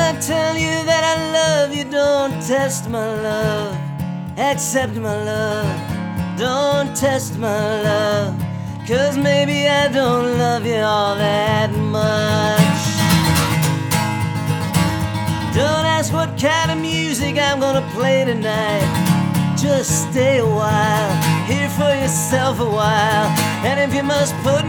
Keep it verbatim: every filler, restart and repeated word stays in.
I tell you that I love you, don't test my love. Accept my love, don't test my love. 'Cause maybe I don't love you all that much. Don't ask what kind of music I'm gonna play tonight. Just stay a while, hear for yourself a while. And if you must put